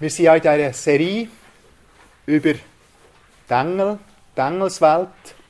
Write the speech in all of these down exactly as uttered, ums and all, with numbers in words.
Wir sind ja in dieser Serie über die Engel, die Engelswelt.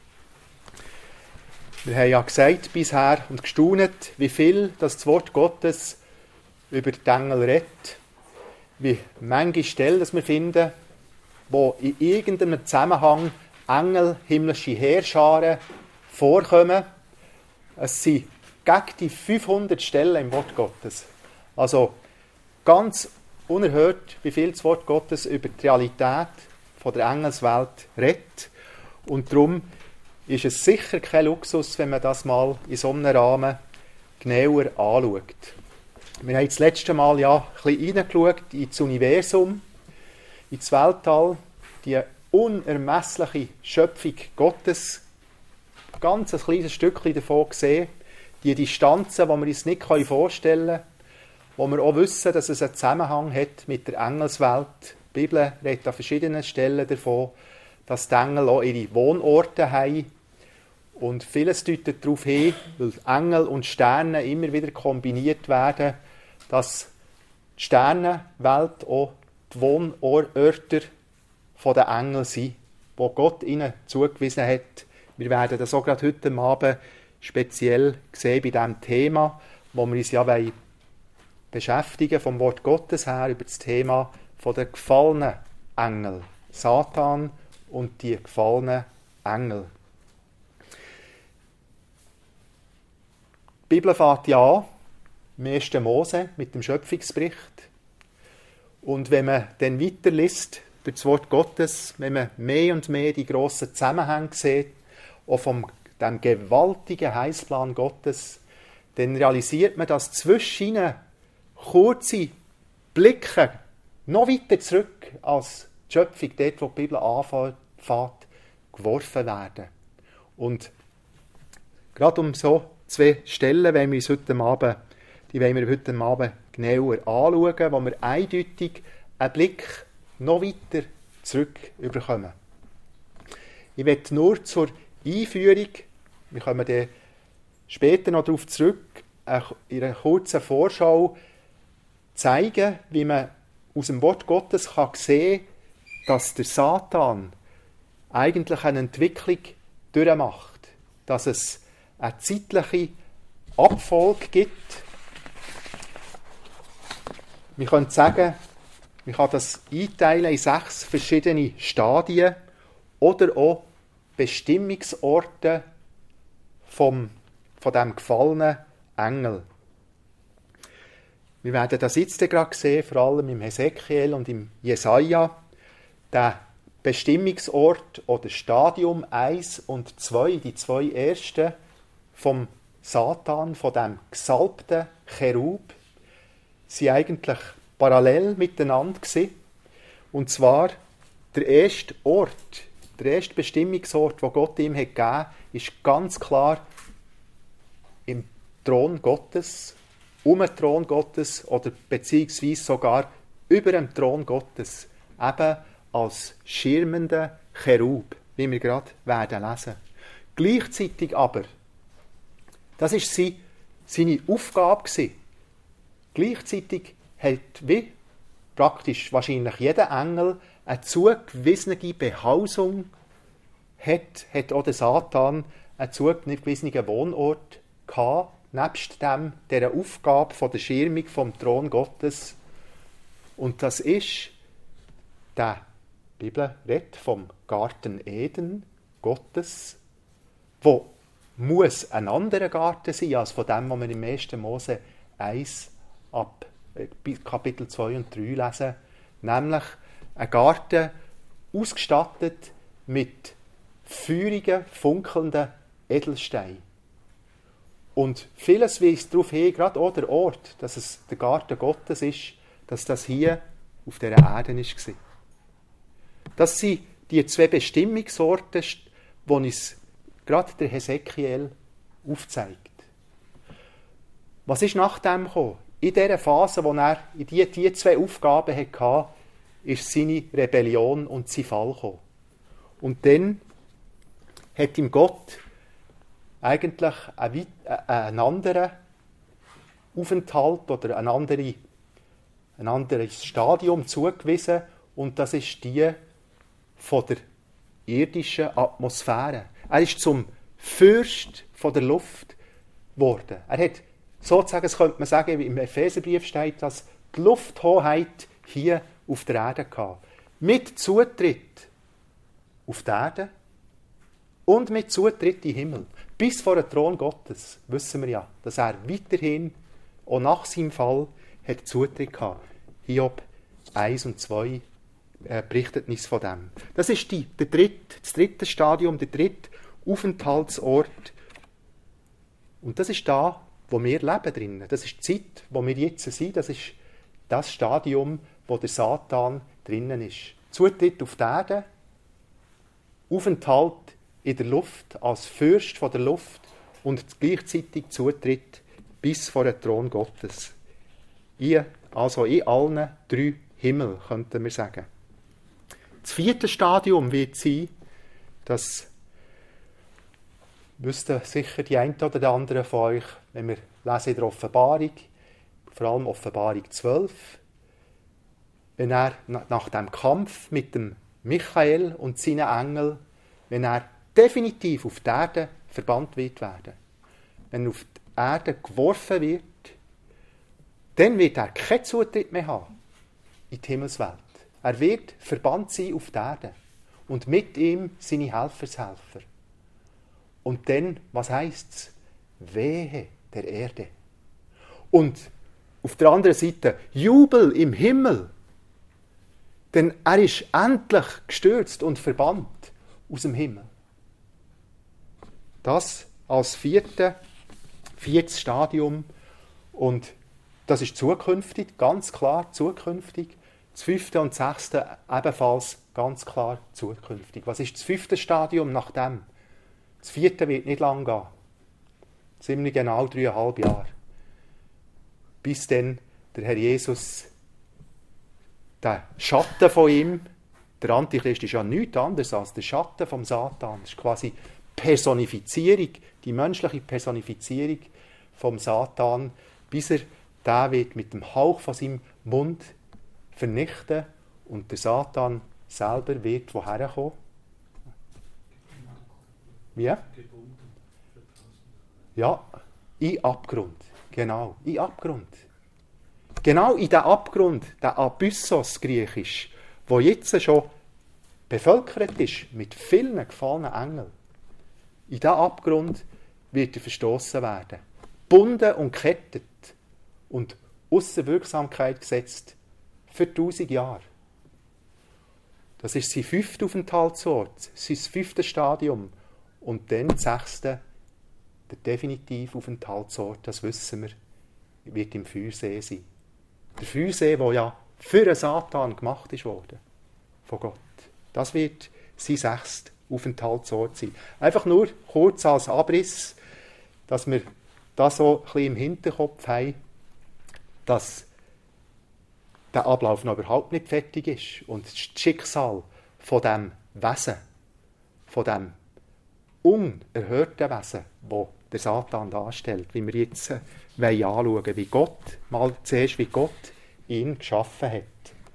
Wir haben ja gesagt bisher und gestaunt, wie viel das Wort Gottes über die Engel redet. Wie manche Stellen das wir finden, wo in irgendeinem Zusammenhang Engel, himmlische Heerscharen vorkommen. Es sind gegen die fünfhundert Stellen im Wort Gottes. Also ganz unerhört, wie viel das Wort Gottes über die Realität von der Engelswelt redet. Und darum ist es sicher kein Luxus, wenn man das mal in so einem Rahmen genauer anschaut. Wir haben das letzte Mal ja ein bisschen reingeschaut ins Universum, ins Weltall, die unermessliche Schöpfung Gottes, ganz ein kleines Stückchen davon gesehen, die Distanzen, die wir uns nicht vorstellen können, wo wir auch wissen, dass es einen Zusammenhang hat mit der Engelswelt. Die Bibel redet an verschiedenen Stellen davon, dass die Engel auch ihre Wohnorte haben. Und vieles deutet darauf hin, weil Engel und Sterne immer wieder kombiniert werden, dass die Sternenwelt auch die Wohnorte der Engel sind, die Gott ihnen zugewiesen hat. Wir werden das auch gerade heute Abend speziell sehen bei diesem Thema, wo wir uns ja beschäftigen vom Wort Gottes her über das Thema der gefallenen Engel. Satan und die gefallenen Engel. Die Bibel fängt ja an, im ersten Mose mit dem Schöpfungsbericht. Und wenn man dann weiterliest durch das Wort Gottes, wenn man mehr und mehr die grossen Zusammenhänge sieht, auch vom dem gewaltigen Heilsplan Gottes, dann realisiert man, dass zwischen ihnen kurze Blicke noch weiter zurück als die Schöpfung, dort wo die Bibel anfängt, geworfen werden. Und gerade um so zwei Stellen wollen wir uns heute Abend, die wollen wir heute Abend genauer anschauen, wo wir eindeutig einen Blick noch weiter zurück bekommen. Ich möchte nur zur Einführung, wir kommen dann später noch darauf zurück, in einer kurzen Vorschau zeigen, wie man aus dem Wort Gottes kann sehen kann, dass der Satan eigentlich eine Entwicklung durchmacht, dass es eine zeitliche Abfolge gibt. Wir können sagen, man kann das einteilen in sechs verschiedene Stadien oder auch Bestimmungsorte vom, von dem gefallenen Engel. Wir werden das jetzt gerade sehen, vor allem im Hesekiel und im Jesaja. Der Bestimmungsort oder Stadium eins und zwei, die zwei ersten vom Satan, von dem gesalbten Cherub, sind eigentlich parallel miteinander gewesen. Und zwar der erste Ort, der erste Bestimmungsort, den Gott ihm hat gegeben, ist ganz klar im Thron Gottes, um den Thron Gottes oder beziehungsweise sogar über dem Thron Gottes, eben als schirmender Cherub, wie wir gerade werden lesen. Gleichzeitig aber, das war seine Aufgabe gewesen. Gleichzeitig hat wie praktisch wahrscheinlich jeder Engel eine zugewiesene Behausung, hat, hat auch der Satan einen zugewiesenen Wohnort gehabt, nebst dem, dieser Aufgabe von der Schirmung vom Thron Gottes. Und das ist, der die Bibel redet vom Garten Eden Gottes, wo muss ein anderer Garten sein, als von dem, was wir im ersten Mose eins ab Kapitel zwei und drei lesen, nämlich ein Garten ausgestattet mit feurigen, funkelnden Edelsteinen. Und vieles weist darauf hin, gerade auch der Ort, dass es der Garten Gottes ist, dass das hier auf dieser Erde war. Das sind die zwei Bestimmungsorte, die uns gerade der Hesekiel aufzeigt. Was ist nach dem gekommen? In dieser Phase, wo er in die, die zwei Aufgaben hatte, ist seine Rebellion und sein Fall gekommen. Und dann hat ihm Gott eigentlich einen anderen Aufenthalt oder eine andere ein anderes Stadium zugewiesen und das ist die von der irdischen Atmosphäre. Er ist zum Fürst von der Luft geworden. Er hat sozusagen, das könnte man sagen, wie im Epheserbrief steht, dass die Lufthoheit hier auf der Erde gehabt. Mit Zutritt auf die Erde und mit Zutritt in den Himmel. Bis vor den Thron Gottes wissen wir ja, dass er weiterhin, auch nach seinem Fall, hat Zutritt gehabt. Hiob eins und zwei äh, berichtet uns von dem. Das ist die, der dritte, das dritte Stadium, der dritte Aufenthaltsort. Und das ist da, wo wir leben drinnen. Das ist die Zeit, wo wir jetzt sind. Das ist das Stadium, wo der Satan drinnen ist. Zutritt auf die Erde, Aufenthalt in der Luft, als Fürst von der Luft und gleichzeitig Zutritt bis vor den Thron Gottes. In, also in allen drei Himmel, könnten wir sagen. Das vierte Stadium wird sein, das wüssten sicher die einen oder die anderen von euch, wenn wir lesen in der Offenbarung, vor allem Offenbarung zwölf, wenn er nach dem Kampf mit dem Michael und seinen Engeln, wenn er definitiv auf die Erde verbannt wird werden, wenn er auf die Erde geworfen wird, dann wird er keinen Zutritt mehr haben in die Himmelswelt. Er wird verbannt sein auf die Erde und mit ihm seine Helfershelfer. Und dann, was heisst es? Wehe der Erde. Und auf der anderen Seite Jubel im Himmel. Denn er ist endlich gestürzt und verbannt aus dem Himmel. Das als vierte, viertes Stadium. Und das ist zukünftig, ganz klar zukünftig. Das fünfte und sechste ebenfalls ganz klar zukünftig. Was ist das fünfte Stadium nach dem? Das vierte wird nicht lang gehen. Ziemlich genau dreieinhalb Jahre. Bis dann der Herr Jesus, der Schatten von ihm, der Antichrist ist ja nichts anderes als der Schatten vom Satan. Das ist quasi Personifizierung, die menschliche Personifizierung vom Satan, bis er den wird mit dem Hauch von seinem Mund vernichten und der Satan selber wird woher kommen? Wie? Ja, in Abgrund. Genau, in Abgrund. Genau in den Abgrund, der Abyssos griechisch, wo jetzt schon bevölkert ist mit vielen gefallenen Engeln. In diesen Abgrund wird er verstoßen werden. Gebunden und gekettet und ausser Wirksamkeit gesetzt für tausend Jahre. Das ist sein fünfter Aufenthaltsort, sein fünftes Stadium. Und dann das sechste, der definitive Aufenthaltsort, das wissen wir, wird im Feuersee sein. Der Feuersee, der ja für den Satan gemacht ist worden, von Gott. Das wird sein sechster Aufenthaltsort sein. Einfach nur kurz als Abriss, dass wir das so ein bisschen im Hinterkopf haben, dass der Ablauf noch überhaupt nicht fertig ist und das Schicksal von dem Wesen, von dem unerhörten Wesen, das der Satan darstellt, wie wir jetzt äh, anschauen wollen, wie Gott, mal zuerst wie Gott ihn geschaffen hat.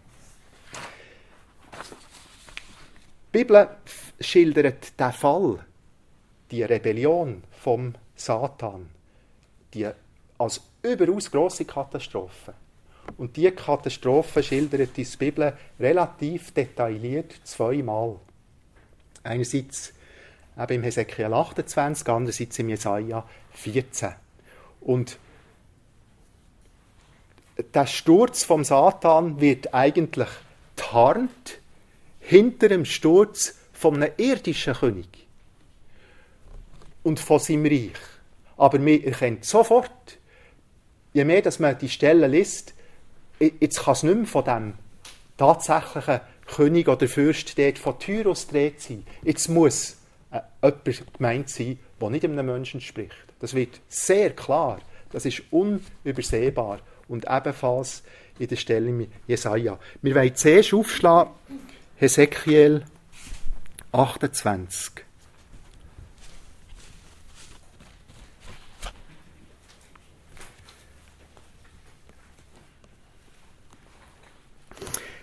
Die Bibel schildert den Fall, die Rebellion vom Satan, die als überaus grosse Katastrophe. Und diese Katastrophe schildert die Bibel relativ detailliert zweimal. Einerseits eben im Hesekiel achtundzwanzig, andererseits im Jesaja vierzehn. Und der Sturz vom Satan wird eigentlich getarnt hinter dem Sturz von einem irdischen König und von seinem Reich. Aber man erkennt sofort, je mehr dass man die Stellen liest, jetzt kann es nicht mehr von dem tatsächlichen König oder Fürst dort von Tyrus gedreht sein. Jetzt muss äh, jemand gemeint sein, der nicht einem Menschen spricht. Das wird sehr klar. Das ist unübersehbar. Und ebenfalls in der Stelle im Jesaja. Wir wollen zuerst aufschlagen, Hesekiel achtundzwanzig.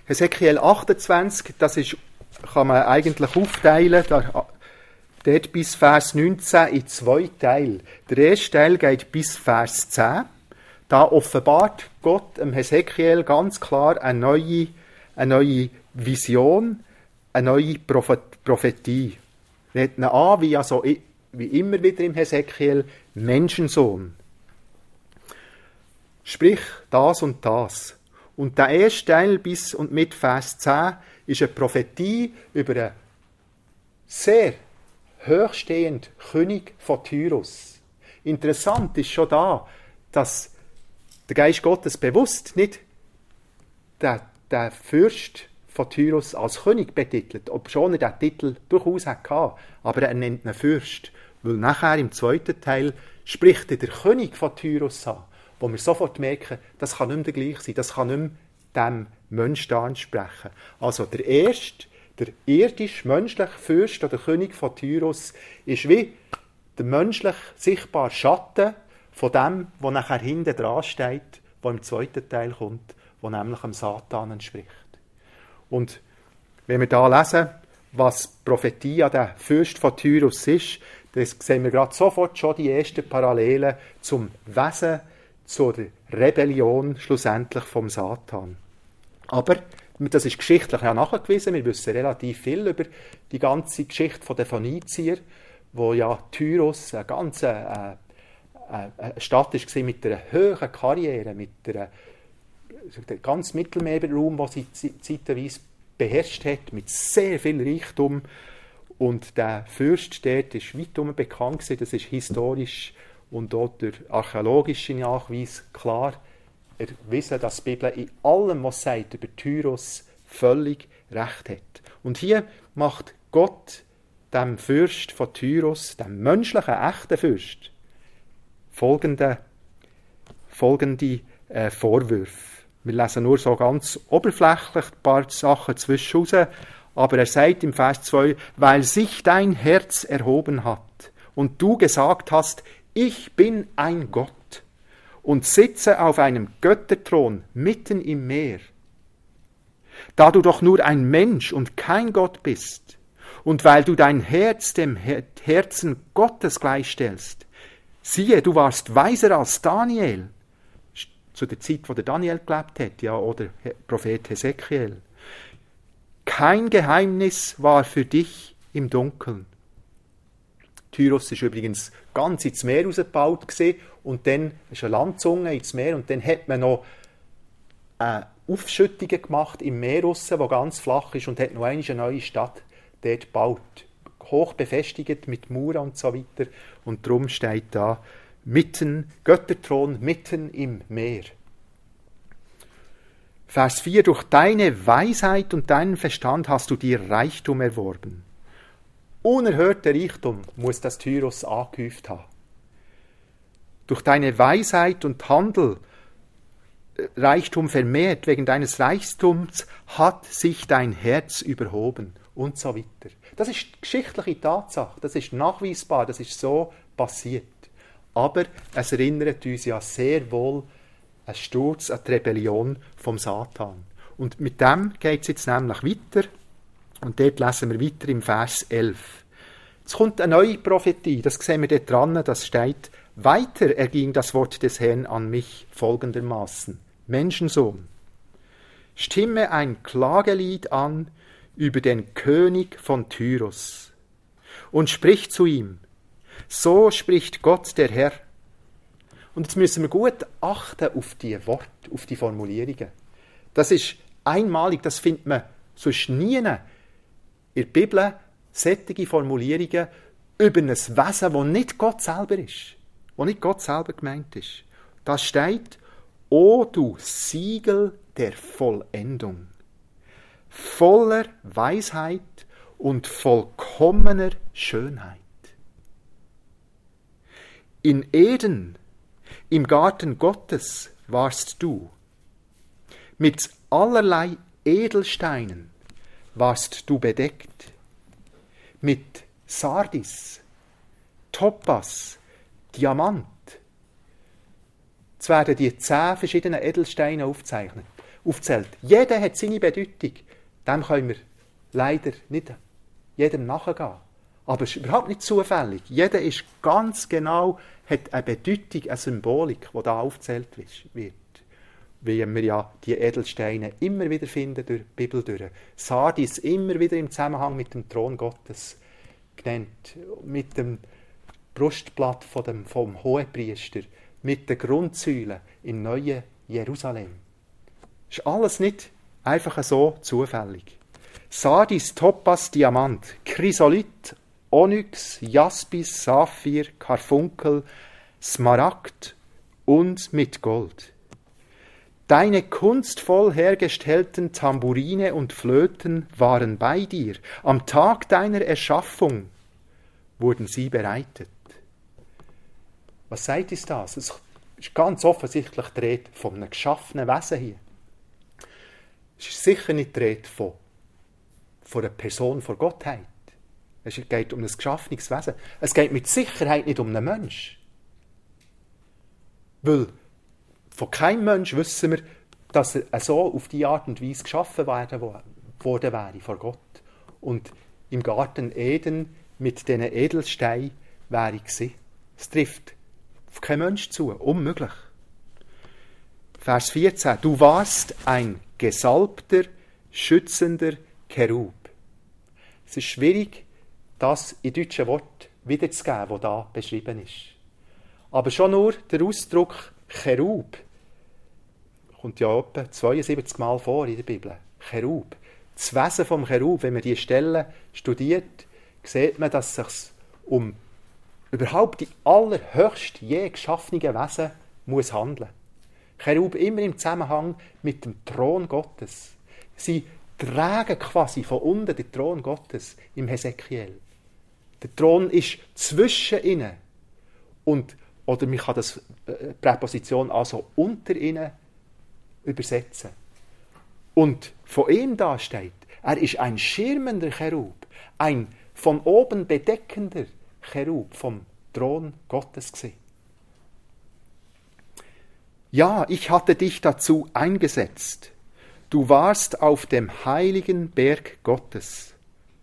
Hesekiel achtundzwanzig, das ist, kann man eigentlich aufteilen, da, dort bis Vers neunzehn in zwei Teile. Der erste Teil geht bis Vers zehn. Da offenbart Gott dem Hesekiel ganz klar eine neue, eine neue Vision, eine neue Prophetie. Redet ihn an, wie, also, wie immer wieder im Hesekiel, Menschensohn. Sprich das und das. Und der erste Teil bis und mit Vers zehn ist eine Prophetie über einen sehr hochstehenden König von Tyrus. Interessant ist schon da, dass der Geist Gottes bewusst nicht den, den Fürst von Tyrus als König betitelt, obschon er diesen Titel durchaus hatte, aber er nennt ihn Fürst, weil nachher im zweiten Teil spricht er der König von Tyrus an, wo wir sofort merken, das kann nicht mehr der gleiche sein, das kann nicht mehr dem Menschen da ansprechen. Also der erste, der irdisch-menschliche Fürst oder König von Tyrus ist wie der menschlich sichtbare Schatten von dem, was nachher hinten dran steht, was im zweiten Teil kommt, wo nämlich dem Satan entspricht. Und wenn wir da lesen, was Prophetie an der Fürst von Tyrus ist, dann sehen wir gerade sofort schon die ersten Parallelen zum Wesen, zur Rebellion schlussendlich vom Satan. Aber das ist geschichtlich ja nachgewiesen. Wir wissen relativ viel über die ganze Geschichte der Phönizier, wo ja Tyros eine ganz äh, eine Stadt war mit einer hohen Karriere, mit einer ganz Mittelmeerraum, den sie zeitweise beherrscht hat, mit sehr viel Reichtum. Und der Fürst dort ist weitum bekannt gewesen. Das ist historisch und auch durch archäologische Nachweise klar erwiesen, dass die Bibel in allem, was sie sagt, über Tyros völlig recht hat. Und hier macht Gott dem Fürst von Tyros, dem menschlichen, echten Fürst, folgende, folgende äh, Vorwürfe. Wir lesen nur so ganz oberflächlich ein paar Sachen zwischen raus, aber er sagt im Vers zwei, weil sich dein Herz erhoben hat und du gesagt hast, ich bin ein Gott und sitze auf einem Götterthron mitten im Meer. Da du doch nur ein Mensch und kein Gott bist und weil du dein Herz dem Herzen Gottes gleichstellst, siehe, du warst weiser als Daniel, zu der Zeit, wo der Daniel gelebt hat, ja, oder Prophet Hesekiel. Kein Geheimnis war für dich im Dunkeln. Tyros ist übrigens ganz ins Meer rausgebaut gewesen, und dann ist eine Landzunge ins Meer und dann hat man noch äh, Aufschüttungen gemacht im Meer draussen, wo ganz flach ist, und hat noch einmal eine neue Stadt dort gebaut. Hoch befestigt mit Mauern und so weiter. Und darum steht da, mitten, Götterthron mitten im Meer. Vers vier, durch deine Weisheit und deinen Verstand hast du dir Reichtum erworben. Unerhörter Reichtum muss das Tyros angehäuft haben. Durch deine Weisheit und Handel, Reichtum vermehrt, wegen deines Reichtums hat sich dein Herz überhoben und so weiter. Das ist geschichtliche Tatsache, das ist nachweisbar, das ist so passiert. Aber es erinnert uns ja sehr wohl an Sturz, an die Rebellion vom Satan. Und mit dem geht es jetzt nämlich weiter. Und dort lesen wir weiter im Vers elf. Jetzt kommt eine neue Prophetie, das sehen wir dort dran, das steht, weiter erging das Wort des Herrn an mich folgendermaßen. Menschensohn, stimme ein Klagelied an über den König von Tyros und sprich zu ihm, so spricht Gott der Herr. Und jetzt müssen wir gut achten auf die Worte, auf die Formulierungen. Das ist einmalig, das findet man sonst nie in der Bibel, solche Formulierungen über ein Wesen, das nicht Gott selber ist, wo nicht Gott selber gemeint ist. Da steht, O du Siegel der Vollendung, voller Weisheit und vollkommener Schönheit. In Eden, im Garten Gottes, warst du. Mit allerlei Edelsteinen warst du bedeckt. Mit Sardis, Topas, Diamant. Es werden die zehn verschiedenen Edelsteine aufgezeichnet. aufzählt. Jeder hat seine Bedeutung. Dem können wir leider nicht jedem nachgehen. Aber es ist überhaupt nicht zufällig. Jeder ist ganz genau, hat eine Bedeutung, eine Symbolik, die da aufgezählt wird. Wie wir ja die Edelsteine immer wieder finden durch die Bibel durch. Sardis immer wieder im Zusammenhang mit dem Thron Gottes genannt. Mit dem Brustblatt von dem, vom Hohepriester. Mit den Grundsäulen im neuen Jerusalem. Das ist alles nicht einfach so zufällig. Sardis, Topas, Diamant, Chrysolit, Onyx, Jaspis, Saphir, Karfunkel, Smaragd und mit Gold. Deine kunstvoll hergestellten Tamburine und Flöten waren bei dir. Am Tag deiner Erschaffung wurden sie bereitet. Was sagt uns das? Es ist ganz offensichtlich die Rede von einem geschaffenen Wesen hier. Es ist sicher nicht die Rede von, von einer Person, von Gottheit. Es geht um ein geschaffenes Wesen. Es geht mit Sicherheit nicht um einen Menschen. Weil von keinem Menschen wissen wir, dass er so auf diese Art und Weise geschaffen worden wäre vor Gott. Und im Garten Eden mit diesen Edelsteinen wäre gewesen. Es trifft auf keinen Mensch zu. Unmöglich. Vers vierzehn. Du warst ein gesalbter, schützender Cherub. Es ist schwierig, das in deutschen Wort wiederzugeben, das da beschrieben ist. Aber schon nur der Ausdruck Cherub kommt ja etwa zweiundsiebzig Mal vor in der Bibel. Cherub. Das Wesen vom Cherub, wenn man diese Stelle studiert, sieht man, dass es sich um überhaupt die allerhöchst je geschaffenen Wesen muss handeln. Cherub immer im Zusammenhang mit dem Thron Gottes. Sie tragen quasi von unten den Thron Gottes im Hesekiel. Der Thron ist zwischen ihnen und, oder man kann das Präposition also unter ihnen übersetzen. Und von ihm da steht, er ist ein schirmender Cherub, ein von oben bedeckender Cherub vom Thron Gottes gewesen. Ja, ich hatte dich dazu eingesetzt. Du warst auf dem heiligen Berg Gottes.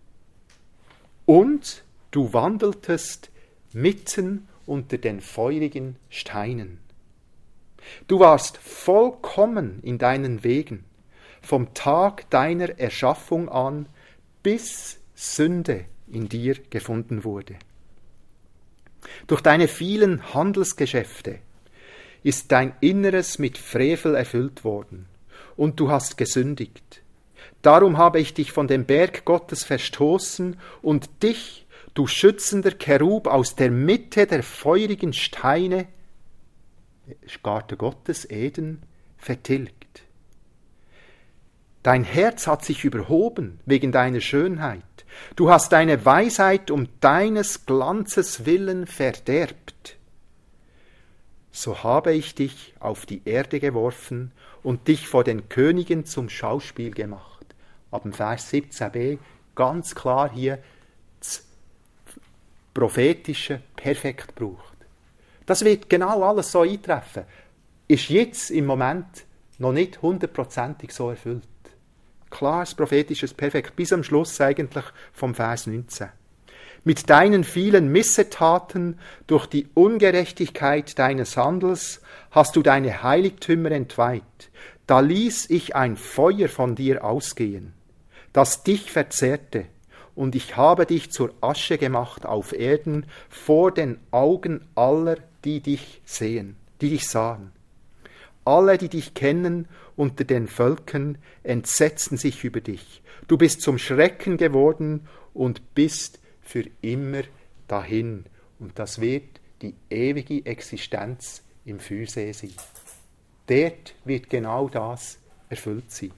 Und du wandeltest mitten unter den feurigen Steinen. Du warst vollkommen in deinen Wegen, vom Tag deiner Erschaffung an, bis Sünde in dir gefunden wurde. Durch deine vielen Handelsgeschäfte ist dein Inneres mit Frevel erfüllt worden, und du hast gesündigt. Darum habe ich dich von dem Berg Gottes verstoßen und dich, du schützender Cherub, aus der Mitte der feurigen Steine, Garten Gottes, Eden, vertilgt. Dein Herz hat sich überhoben wegen deiner Schönheit. Du hast deine Weisheit um deines Glanzes willen verderbt. So habe ich dich auf die Erde geworfen und dich vor den Königen zum Schauspiel gemacht. Ab dem Vers siebzehn b ganz klar hier das Prophetische perfekt braucht. Das wird genau alles so eintreffen. Ist jetzt im Moment noch nicht hundertprozentig so erfüllt. Klares prophetisches Perfekt, bis am Schluss eigentlich vom Vers neunzehn. Mit deinen vielen Missetaten durch die Ungerechtigkeit deines Handels hast du deine Heiligtümer entweiht. Da ließ ich ein Feuer von dir ausgehen, das dich verzehrte, und ich habe dich zur Asche gemacht auf Erden vor den Augen aller, die dich sehen, die dich sahen. Alle, die dich kennen unter den Völkern, entsetzten sich über dich. Du bist zum Schrecken geworden und bist für immer dahin. Und das wird die ewige Existenz im Feuersee sein. Dort wird genau das erfüllt sein.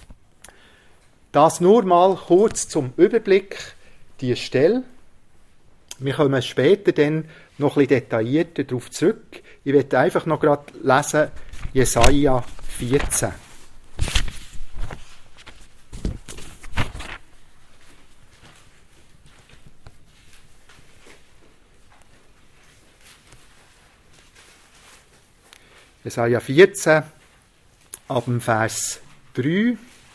Das nur mal kurz zum Überblick, die Stelle. Wir kommen später dann noch ein bisschen detaillierter darauf zurück. Ich werde einfach noch gerade lesen, Jesaja vierzehn. Jesaja vierzehn, ab dem Vers drei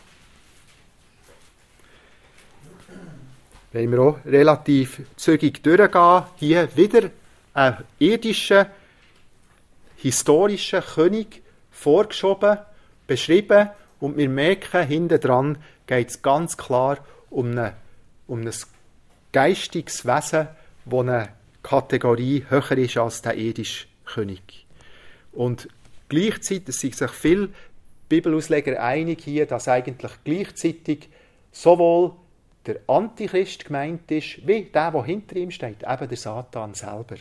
wollen wir auch relativ zügig durchgehen. Hier wieder ein irdischer, historischer König vorgeschoben, beschrieben, und wir merken, hinten dran geht es ganz klar um, eine, um ein geistiges Wesen, das eine Kategorie höher ist als der irdische König. Und gleichzeitig sind sich viele Bibelausleger einig hier, dass eigentlich gleichzeitig sowohl der Antichrist gemeint ist, wie der, der hinter ihm steht, eben der Satan selber.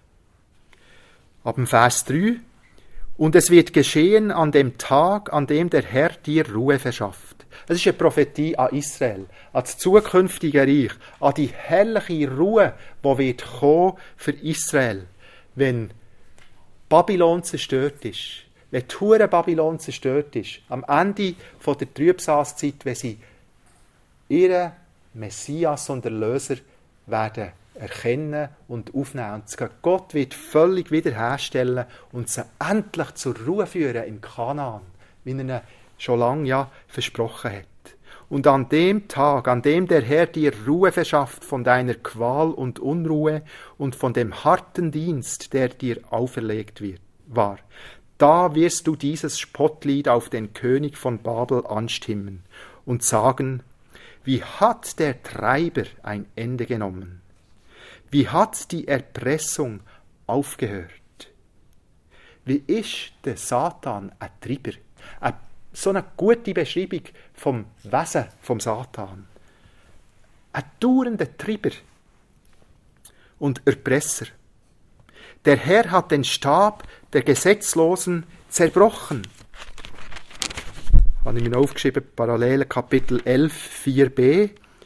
Ab dem Vers drei: Und es wird geschehen an dem Tag, an dem der Herr dir Ruhe verschafft. Es ist eine Prophetie an Israel, an das zukünftige Reich, an die herrliche Ruhe, die wird kommen für Israel, wenn Babylon zerstört ist, wenn die Hure Babylon zerstört ist, am Ende von der Trübsalzeit, wenn sie ihren Messias und Erlöser werden erkennen und aufnehmen. Und Gott wird völlig wiederherstellen und sie endlich zur Ruhe führen im Kanaan, wie er ihnen schon lange ja versprochen hat. Und an dem Tag, an dem der Herr dir Ruhe verschafft von deiner Qual und Unruhe und von dem harten Dienst, der dir auferlegt wird, war, da wirst du dieses Spottlied auf den König von Babel anstimmen und sagen: Wie hat der Treiber ein Ende genommen? Wie hat die Erpressung aufgehört? Wie ist der Satan ein Treiber? Eine, so eine gute Beschreibung vom Wesen vom Satan. Ein dauernder Treiber und Erpresser. Der Herr hat den Stab der Gesetzlosen zerbrochen. Habe ich mir aufgeschrieben, parallel Kapitel elf, vier b.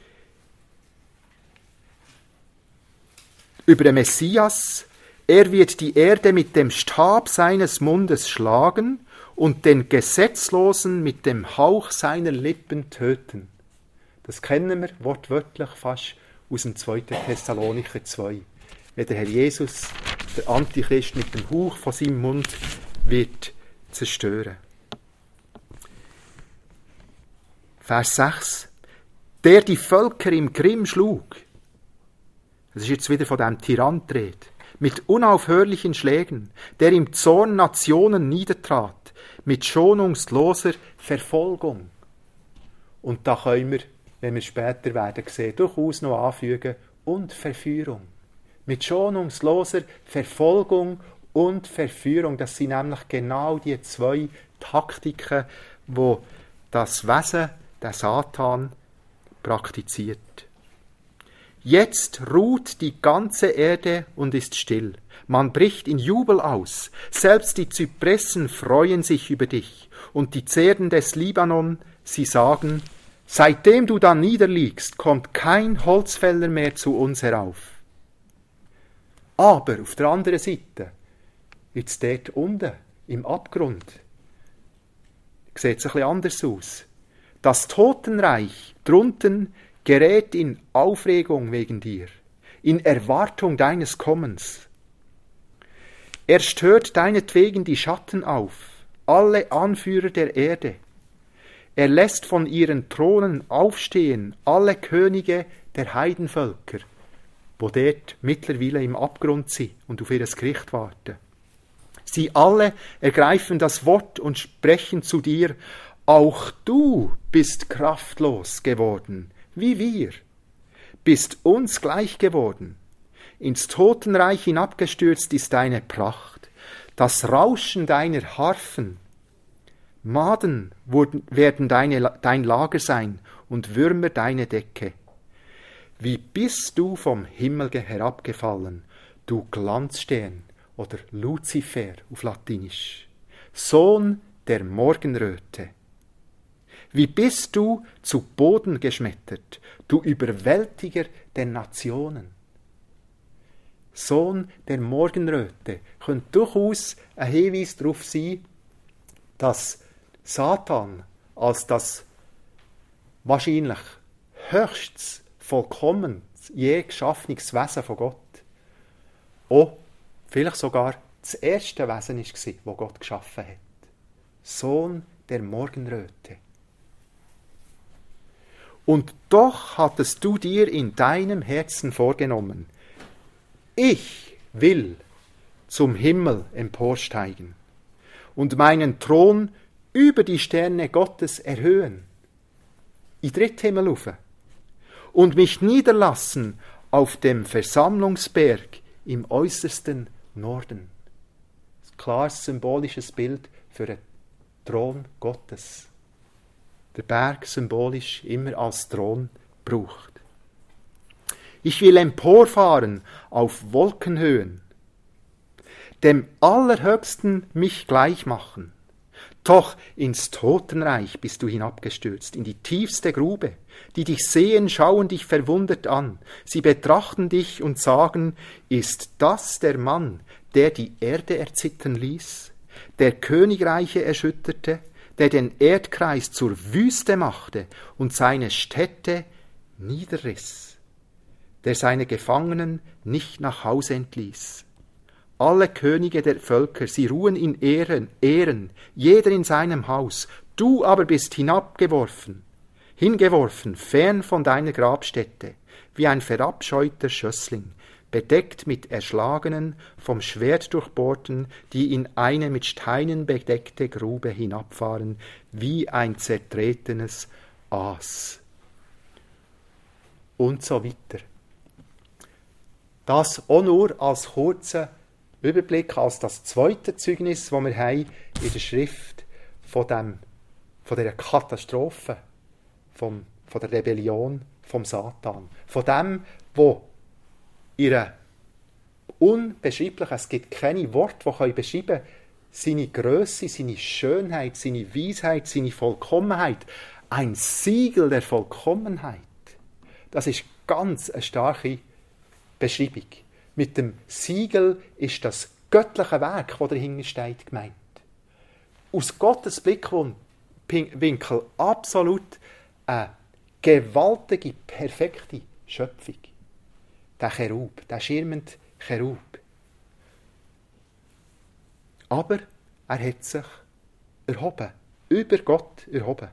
Über den Messias: Er wird die Erde mit dem Stab seines Mundes schlagen und den Gesetzlosen mit dem Hauch seiner Lippen töten. Das kennen wir wortwörtlich fast aus dem zweiten Thessalonicher zwei. Wenn der Herr Jesus, der Antichrist, mit dem Hauch von seinem Mund wird zerstören. Vers sechs. Der die Völker im Grimm schlug. Das ist jetzt wieder von dem Tyrann die Rede. Mit unaufhörlichen Schlägen, der im Zorn Nationen niedertrat, mit schonungsloser Verfolgung. Und da können wir, wenn wir später werden sehen, durchaus noch anfügen: und Verführung. Mit schonungsloser Verfolgung und Verführung. Das sind nämlich genau die zwei Taktiken, wo das Wesen, der Satan, praktiziert. Jetzt ruht die ganze Erde und ist still. Man bricht in Jubel aus. Selbst die Zypressen freuen sich über dich. Und die Zerden des Libanon, sie sagen: Seitdem du da niederliegst, kommt kein Holzfäller mehr zu uns herauf. Aber auf der anderen Seite, jetzt dort unten, im Abgrund, sieht es ein bisschen anders aus. Das Totenreich drunten gerät in Aufregung wegen dir, in Erwartung deines Kommens. Er stört deinetwegen die Schatten auf, alle Anführer der Erde. Er lässt von ihren Thronen aufstehen alle Könige der Heidenvölker, wo dort mittlerweile im Abgrund sind und auf ihr Gericht warten. Sie alle ergreifen das Wort und sprechen zu dir: Auch du bist kraftlos geworden, wie wir, bist uns gleich geworden. Ins Totenreich hinabgestürzt ist deine Pracht, das Rauschen deiner Harfen. Maden werden deine, dein Lager sein und Würmer deine Decke. Wie bist du vom Himmel herabgefallen, du Glanzstern oder Luzifer auf Latinisch, Sohn der Morgenröte. Wie bist du zu Boden geschmettert, du Überwältiger der Nationen. Sohn der Morgenröte könnte durchaus ein Hinweis darauf sein, dass Satan als das wahrscheinlich höchst vollkommen je geschaffenes Wesen von Gott auch vielleicht sogar das erste Wesen war, das Gott geschaffen hat. Sohn der Morgenröte. Und doch hattest du dir in deinem Herzen vorgenommen, ich will zum Himmel emporsteigen und meinen Thron über die Sterne Gottes erhöhen, in Dritthimmel rauf, und mich niederlassen auf dem Versammlungsberg im äußersten Norden. Ein klares symbolisches Bild für den Thron Gottes. Der Berg symbolisch immer als Thron braucht. Ich will emporfahren auf Wolkenhöhen, dem Allerhöchsten mich gleich machen. Doch ins Totenreich bist du hinabgestürzt, in die tiefste Grube. Die dich sehen, schauen dich verwundert an. Sie betrachten dich und sagen, ist das der Mann, der die Erde erzittern ließ, der Königreiche erschütterte, der den Erdkreis zur Wüste machte und seine Städte niederriss, der seine Gefangenen nicht nach Hause entließ. Alle Könige der Völker, sie ruhen in Ehren, Ehren, jeder in seinem Haus. Du aber bist hinabgeworfen, hingeworfen, fern von deiner Grabstätte, wie ein verabscheuter Schössling, bedeckt mit Erschlagenen, vom Schwert durchbohrten, die in eine mit Steinen bedeckte Grube hinabfahren, wie ein zertretenes Aas. Und so weiter. Das auch nur als kurzer Überblick, als das zweite Zeugnis, das wir haben in der Schrift von, dem, von dieser Katastrophe, vom, von der Rebellion vom Satan. Von dem, wo ihre unbeschreibliche, es gibt keine Worte, die beschreiben können, seine Grösse, seine Schönheit, seine Weisheit, seine Vollkommenheit. Ein Siegel der Vollkommenheit. Das ist ganz eine starke Beschreibung. Mit dem Siegel ist das göttliche Werk, das dahinter steht, gemeint. Aus Gottes Blickwinkel absolut eine gewaltige, perfekte Schöpfung. Der Cherub, der schirmende Cherub. Aber er hat sich erhoben, über Gott erhoben.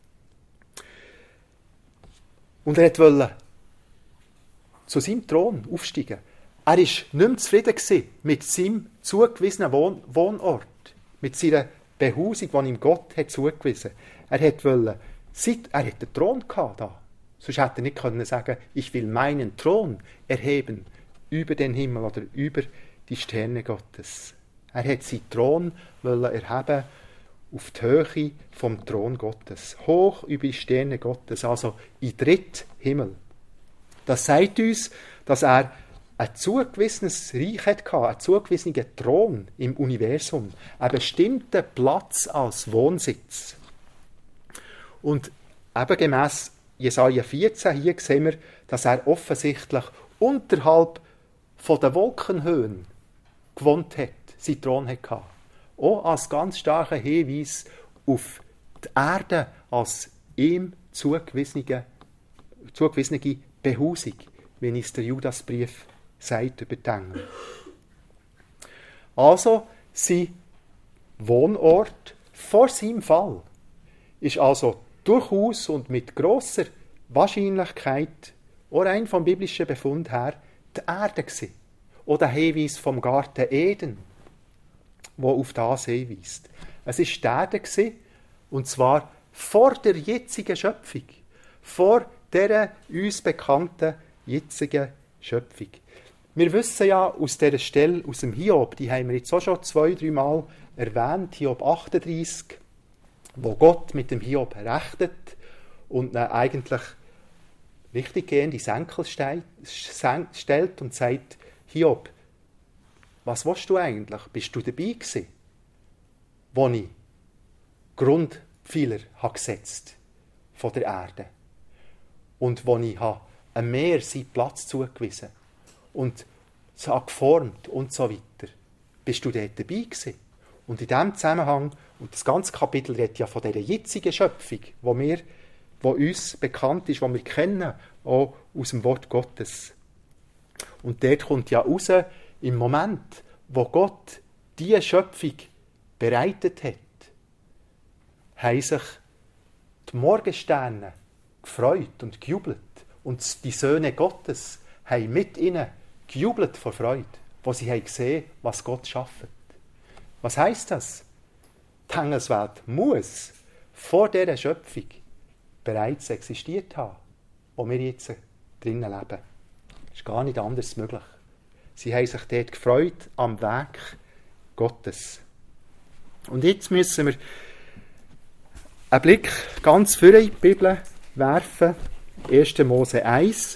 Und er wollte zu seinem Thron aufsteigen. Er war nicht mehr zufrieden mit seinem zugewiesenen Wohn- Wohnort, mit seiner Behausung, die ihm Gott hat zugewiesen hat. Er wollte, er hatte einen Thron gehabt da. Sonst hätte er nicht können sagen, ich will meinen Thron erheben über den Himmel oder über die Sterne Gottes. Er hat seinen Thron erheben auf die Höhe vom Thron Gottes. Hoch über die Sterne Gottes, also in Dritthimmel. Das sagt uns, dass er ein zugewiesenes Reich hatte, einen zugewiesenen Thron im Universum, einen bestimmten Platz als Wohnsitz. Und eben gemäss Jesaja vierzehn, hier sehen wir, dass er offensichtlich unterhalb von den Wolkenhöhen gewohnt hat, seinen Thron hatte. Auch als ganz starker Hinweis auf die Erde als ihm zugewiesene, zugewiesene Behausung, wie es der Judasbrief sagt über die Engel. Also, sein Wohnort vor seinem Fall ist also durchaus und mit grosser Wahrscheinlichkeit, auch rein vom biblischen Befund her, die Erde gewesen. Oder der Hinweis vom Garten Eden, wo auf das hinweist. Es war die Erde gewesen, und zwar vor der jetzigen Schöpfung, vor dieser uns bekannten jetzigen Schöpfung. Wir wissen ja aus dieser Stelle, aus dem Hiob, die haben wir jetzt auch schon zwei, drei Mal erwähnt, Hiob achtunddreissig, wo Gott mit dem Hiob rechnet und ihn eigentlich richtig gehend in die Senkel stellt und sagt, Hiob, was willst du eigentlich? Bist du dabei gewesen, wo ich Grundpfeiler habe gesetzt von der Erde und wo ich habe einem Meer seinen Platz zugewiesen und es hat geformt und so weiter. Bist du dort dabei gewesen? Und in diesem Zusammenhang, und das ganze Kapitel redet ja von dieser jetzigen Schöpfung, wo wir, wo uns bekannt ist, die wir kennen, auch aus dem Wort Gottes. Und dort kommt ja raus, im Moment, wo Gott diese Schöpfung bereitet hat, haben sich die Morgensterne gefreut und gejubelt. Und die Söhne Gottes haben mit ihnen gejubelt vor Freude, wo sie haben gesehen, was Gott schafft. Was heisst das? Die Engelswelt muss vor dieser Schöpfung bereits existiert haben, wo wir jetzt drinnen leben. Das ist gar nicht anders möglich. Sie haben sich dort gefreut am Weg Gottes. Und jetzt müssen wir einen Blick ganz vor in die Bibel werfen. erster Mose eins.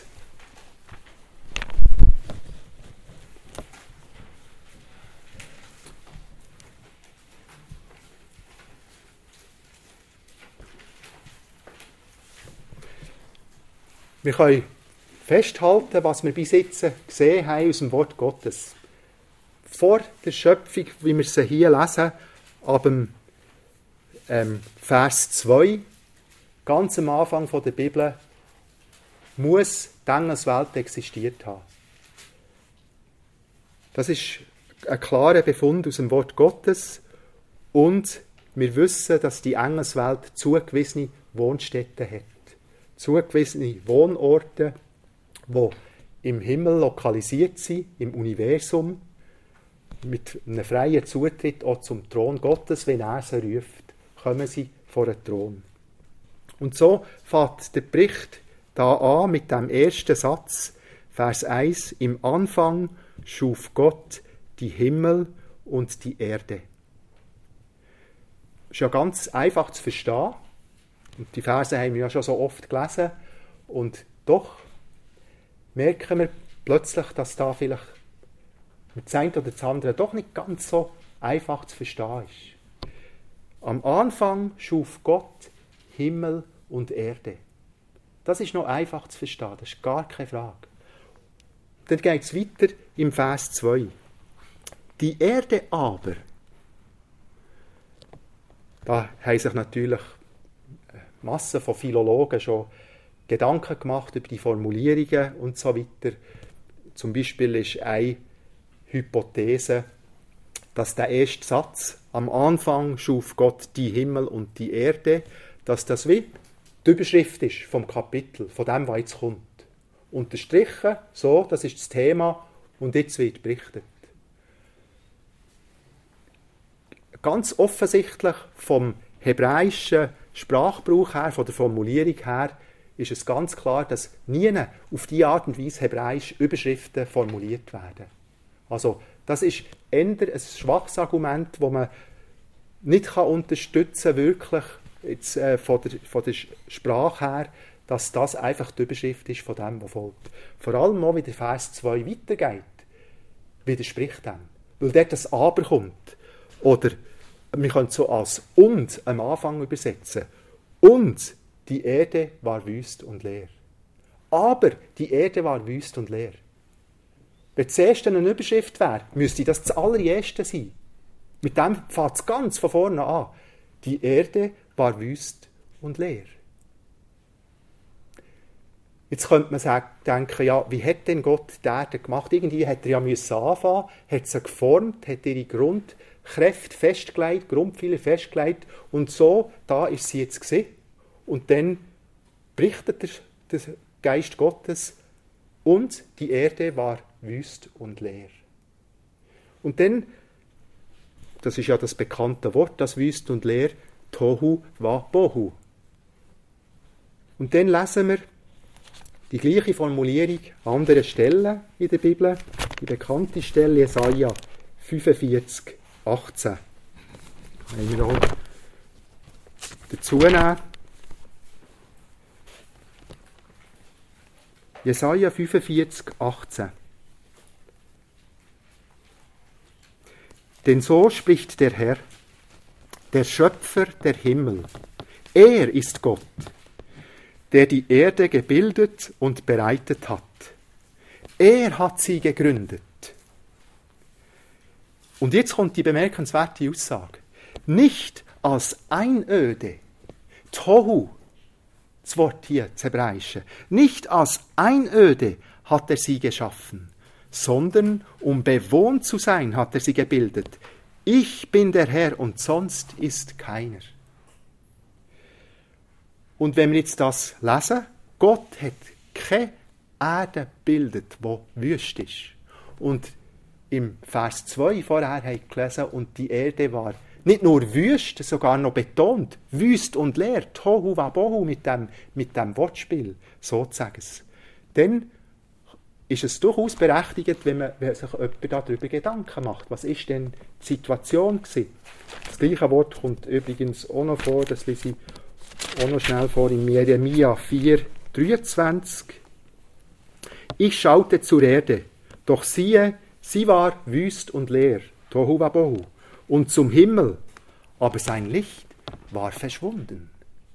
Wir können festhalten, was wir bis jetzt gesehen haben aus dem Wort Gottes. Vor der Schöpfung, wie wir sie hier lesen, ab dem ähm, Vers zwei, ganz am Anfang der Bibel, muss die Engelswelt existiert haben. Das ist ein klarer Befund aus dem Wort Gottes und wir wissen, dass die Engelswelt zugewiesene Wohnstätten hat. Zugewiesene Wohnorte, die im Himmel lokalisiert sind, im Universum, mit einem freien Zutritt auch zum Thron Gottes, wenn er sie ruft, kommen sie vor den Thron. Und so fängt der Bericht da an mit dem ersten Satz, Vers eins, im Anfang schuf Gott die Himmel und die Erde. Das ist ja ganz einfach zu verstehen. Und die Verse haben wir ja schon so oft gelesen. Und doch merken wir plötzlich, dass da vielleicht mit das eine oder das andere doch nicht ganz so einfach zu verstehen ist. Am Anfang schuf Gott Himmel und Erde. Das ist noch einfach zu verstehen, das ist gar keine Frage. Dann geht es weiter im Vers zwei. Die Erde aber, da haben sich natürlich Massen von Philologen schon Gedanken gemacht über die Formulierungen und so weiter. Zum Beispiel ist eine Hypothese, dass der erste Satz, am Anfang schuf Gott die Himmel und die Erde, dass das wie die Überschrift ist vom Kapitel, von dem, was jetzt kommt. Unterstrichen, so, das ist das Thema und jetzt wird berichtet. Ganz offensichtlich vom hebräischen Sprachbrauch her, von der Formulierung her, ist es ganz klar, dass nie auf diese Art und Weise hebräisch Überschriften formuliert werden. Also, das ist eher ein schwaches Argument, das man nicht kann unterstützen kann, wirklich jetzt, äh, von, der, von der Sprache her, dass das einfach die Überschrift ist von dem, was folgt. Vor allem auch, wie der Vers zwei weitergeht, widerspricht dem. Weil dort das Aber kommt. Oder wir können es so als «und» am Anfang übersetzen. Und die Erde war wüst und leer. Aber die Erde war wüst und leer. Wenn das erste eine Überschrift wäre, müsste das das allererste sein. Mit dem fängt es ganz von vorne an. Die Erde war wüst und leer. Jetzt könnte man sagen, denken, ja, wie hat denn Gott die Erde gemacht? Irgendwie hat er ja müssen anfangen, hat sie geformt, hat ihre Grundkräfte festgelegt, Grundpfeiler festgelegt und so, da ist sie jetzt gewesen. Und dann berichtet der, der Geist Gottes und die Erde war wüst und leer. Und dann, das ist ja das bekannte Wort, das wüst und leer, Tohu wa Bohu. Und dann lesen wir die gleiche Formulierung an anderen Stellen in der Bibel, die bekannte Stelle Jesaja fünfundvierzig, achtzehn. Wenn wir noch dazu nehmen. Jesaja fünfundvierzig, achtzehn. Denn so spricht der Herr, der Schöpfer der Himmel. Er ist Gott, der die Erde gebildet und bereitet hat. Er hat sie gegründet. Und jetzt kommt die bemerkenswerte Aussage. Nicht als Einöde, Tohu, das Wort hier, das Hebräische, nicht als Einöde hat er sie geschaffen, sondern um bewohnt zu sein, hat er sie gebildet. Ich bin der Herr und sonst ist keiner. Und wenn wir jetzt das lesen, Gott hat keine Erde gebildet, die wüst ist. Und im Vers zwei vorher haben wir gelesen, und die Erde war nicht nur wüst, sogar noch betont, wüst und leer, tohu wabohu mit dem, mit dem Wortspiel, sozusagen. Dann ist es durchaus berechtigt, wenn man wenn sich jemand darüber Gedanken macht. Was ist denn die Situation gewesen? Das gleiche Wort kommt übrigens auch noch vor, das lese ich auch noch schnell vor, in Jeremia vier, dreiundzwanzig. Ich schaute zur Erde, doch siehe, sie war wüst und leer, tohu wabohu, und zum Himmel, aber sein Licht war verschwunden.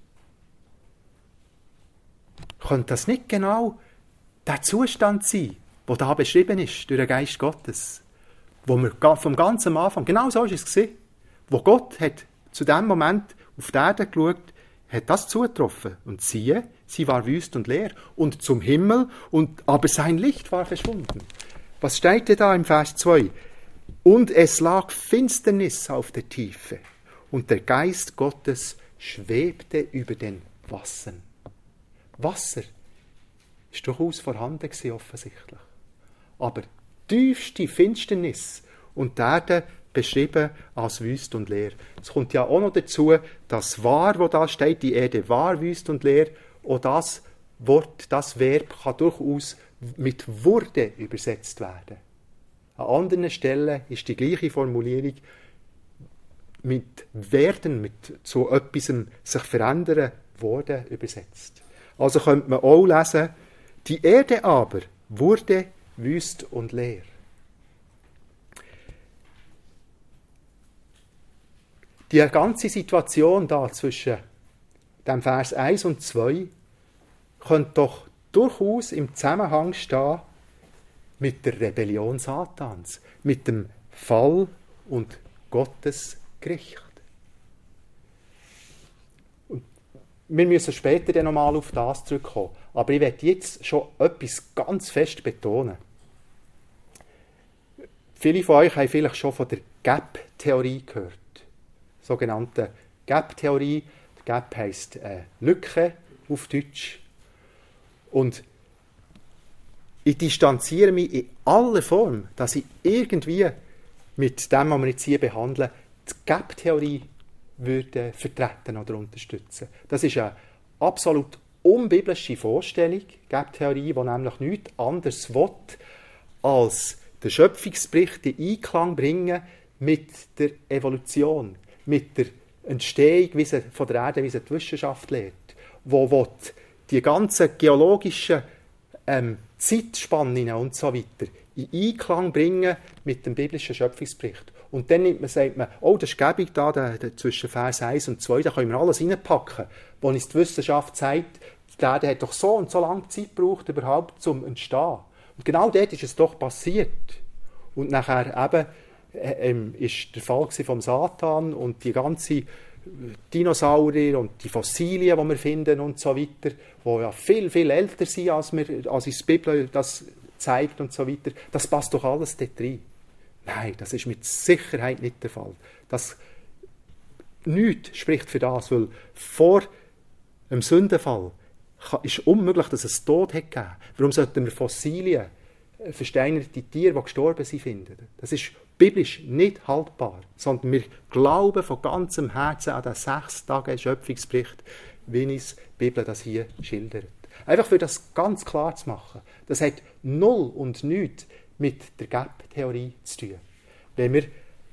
Könnte das nicht genau der Zustand sein, der da beschrieben ist durch den Geist Gottes, wo wir vom ganzen Anfang, genau so ist es gewesen, wo Gott hat zu dem Moment auf die Erde geschaut, hat das zugetroffen. Und siehe, sie war wüst und leer und zum Himmel, und aber sein Licht war verschwunden. Was steht denn da im Vers zwei? Und es lag Finsternis auf der Tiefe, und der Geist Gottes schwebte über den Wassern. Wasser ist durchaus vorhanden gewesen, offensichtlich. Aber tiefste Finsternis und die Erde beschrieben als wüst und leer. Es kommt ja auch noch dazu, das war, wo da steht, die Erde war wüst und leer, und das Wort, das Verb kann durchaus mit wurde übersetzt werden. An anderen Stellen ist die gleiche Formulierung mit werden, mit so etwas sich verändern, wurde übersetzt. Also könnte man auch lesen, die Erde aber wurde wüst und leer. Die ganze Situation da zwischen dem Vers eins und zwei könnte doch durchaus im Zusammenhang stehen mit der Rebellion Satans, mit dem Fall und Gottes Gericht. Und wir müssen später dann nochmal auf das zurückkommen. Aber ich werde jetzt schon etwas ganz fest betonen. Viele von euch haben vielleicht schon von der Gap-Theorie gehört. Sogenannte Gap-Theorie. Gap heisst äh, Lücke auf Deutsch. Und ich distanziere mich in aller Form, dass ich irgendwie mit dem, was wir jetzt hier behandeln, die Gap-Theorie würde vertreten oder unterstützen. Das ist eine absolut unbiblische Vorstellung, Gap-Theorie, die nämlich nichts anderes will, als den Schöpfungsbericht in Einklang bringen mit der Evolution, mit der Entstehung wie sie, von der Erde, wie sie die Wissenschaft lehrt, wo will die ganzen geologischen ähm, Zeitspannen und so weiter in Einklang bringen mit dem biblischen Schöpfungsbericht. Und dann nimmt man, sagt man, oh, das ist gäbig da, der, der, zwischen Vers eins und zwei, da können wir alles reinpacken, wo uns die Wissenschaft sagt, die Erde hat doch so und so lange Zeit gebraucht, überhaupt zum Entstehen. Und genau dort ist es doch passiert. Und nachher eben äh, äh, ist der Fall vom Satan und die ganze Dinosaurier und die Fossilien, die wir finden und so weiter, die ja viel, viel älter sind, als, wir, als uns die Bibel das zeigt und so weiter. Das passt doch alles dort rein. Nein, das ist mit Sicherheit nicht der Fall. Das, nichts spricht für das, weil vor dem Sündenfall ist unmöglich, dass es Tod hat gegeben. Warum sollten wir Fossilien, versteinerte Tiere, die gestorben sind, finden? Das ist biblisch nicht haltbar, sondern wir glauben von ganzem Herzen an den sechs Tage Schöpfungsbericht, wie uns die Bibel das hier schildert. Einfach für das ganz klar zu machen. Das hat null und nichts mit der Gap-Theorie zu tun. Wenn wir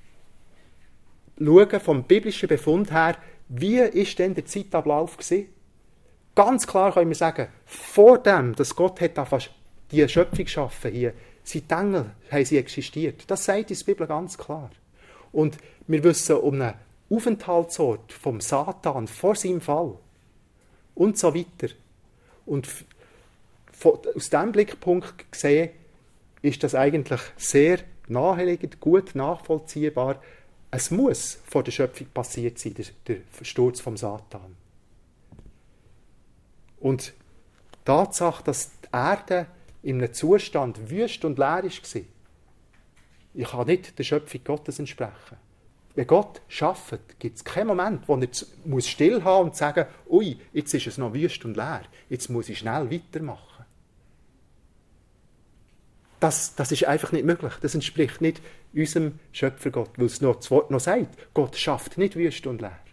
schauen vom biblischen Befund her, wie ist denn der Zeitablauf gewesen? Ganz klar können wir sagen, vor dem, dass Gott hat fast die Schöpfung geschaffen hier, seit Engel haben sie existiert. Das sagt uns die Bibel ganz klar. Und wir wissen um einen Aufenthaltsort vom Satan vor seinem Fall und so weiter. Und aus diesem Blickpunkt gesehen ist das eigentlich sehr naheliegend, gut nachvollziehbar. Es muss vor der Schöpfung passiert sein, der, der Sturz vom Satan. Und die Tatsache, dass die Erde in einem Zustand wüst und leer war, ich kann nicht der Schöpfung Gottes entsprechen. Wenn Gott schafft, gibt es keinen Moment, wo er muss still haben und sagen, ui, jetzt ist es noch wüst und leer, jetzt muss ich schnell weitermachen. Das, das ist einfach nicht möglich. Das entspricht nicht unserem Schöpfergott, weil es noch das Wort noch sagt, Gott schafft nicht wüst und leer.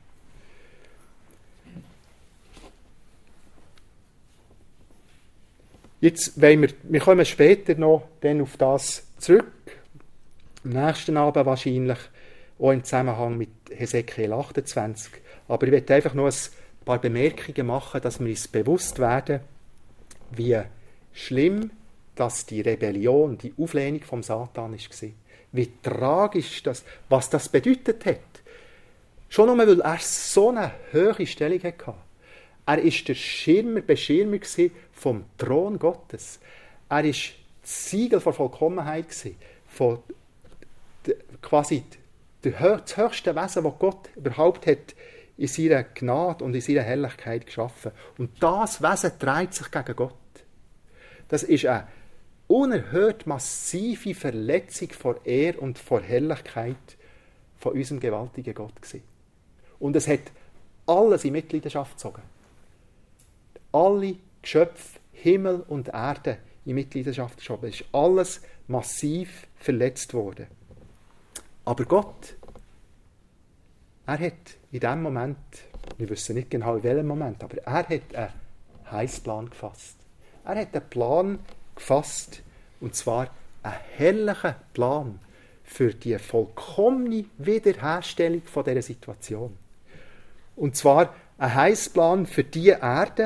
Jetzt wollen wir, wir kommen später noch dann auf das zurück, am nächsten Abend wahrscheinlich, auch im Zusammenhang mit Hesekiel achtundzwanzig. Aber ich möchte einfach noch ein paar Bemerkungen machen, dass wir uns bewusst werden, wie schlimm dass die Rebellion, die Auflehnung vom Satan war. Wie tragisch das, was das bedeutet hat. Schon nur, weil er so eine hohe Stellung hatte. Er war der Schirmer, Beschirmer vom Thron Gottes. Er war das Siegel der Vollkommenheit, von quasi das höchste Wesen, das Gott überhaupt hat in seiner Gnade und in seiner Herrlichkeit geschaffen. Und das Wesen dreht sich gegen Gott. Das ist eine unerhört massive Verletzung vor Ehre und vor Herrlichkeit von unserem gewaltigen Gott gewesen. Und es hat alles in Mitleidenschaft gezogen. Alle Geschöpfe, Himmel und Erde in Mitleidenschaft geschoben. Es ist alles massiv verletzt worden. Aber Gott, er hat in dem Moment, wir wissen nicht genau in welchem Moment, aber er hat einen Heilsplan gefasst. Er hat einen Plan gefasst, und zwar einen herrlichen Plan für die vollkommene Wiederherstellung von dieser Situation. Und zwar ein Heilsplan für die Erde.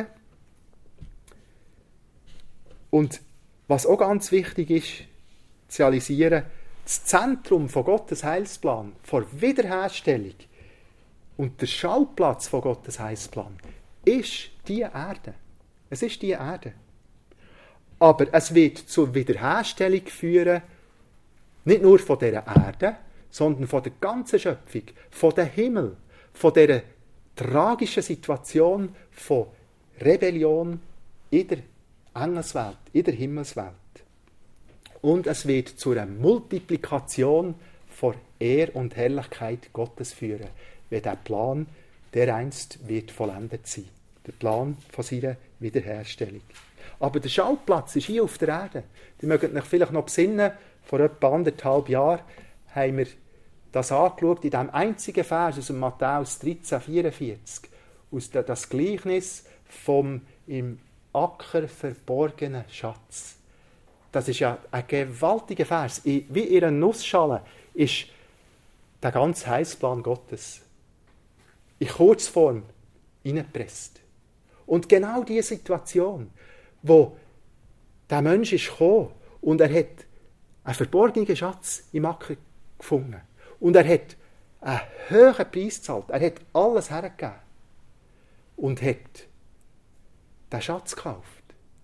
Und was auch ganz wichtig ist, zu realisieren, das Zentrum von Gottes Heilsplan, von Wiederherstellung und der Schauplatz von Gottes Heilsplan ist die Erde. Es ist die Erde. Aber es wird zur Wiederherstellung führen, nicht nur von dieser Erde, sondern von der ganzen Schöpfung, von dem Himmel, von dieser tragischen Situation von Rebellion in der Engelswelt, in der Himmelswelt. Und es wird zu einer Multiplikation von Ehre und Herrlichkeit Gottes führen, wenn der Plan dereinst wird vollendet sein. Der Plan von seiner Wiederherstellung. Aber der Schauplatz ist hier auf der Erde. Die mögen euch vielleicht noch besinnen, vor etwa anderthalb Jahren haben wir das angeschaut, in diesem einzigen Vers aus dem Matthäus dreizehn vierundvierzig, aus dem, das Gleichnis vom im Acker verborgenen Schatz. Das ist ja ein gewaltiger Vers. Wie in einer Nussschale ist der ganze Heilsplan Gottes in Kurzform hineingepresst. Und genau diese Situation, wo der Mensch ist gekommen und er hat einen verborgenen Schatz im Acker gefunden. Und er hat einen hohen Preis gezahlt. Er hat alles hergegeben. Und hat den Schatz gekauft.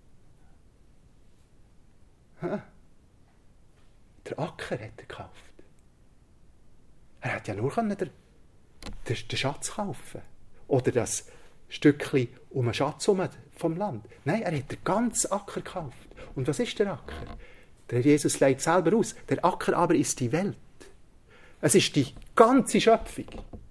Der Acker hat er gekauft. Er hätte ja nur den, den, den Schatz kaufen. Oder das Stückchen um einen Schatz vom Land. Nein, er hat den ganzen Acker gekauft. Und was ist der Acker? Der Jesus legt selber aus. Der Acker aber ist die Welt. Es ist die ganze Schöpfung.